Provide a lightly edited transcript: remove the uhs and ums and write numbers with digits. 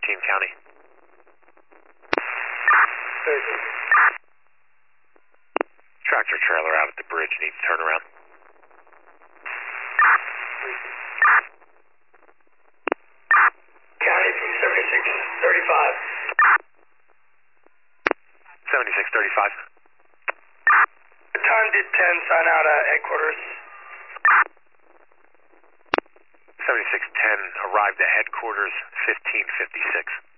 County. Tractor trailer out at the bridge needs turnaround. County from 7635. 7635. The time did 10, sign out headquarters. 7610 arrived at headquarters 1556.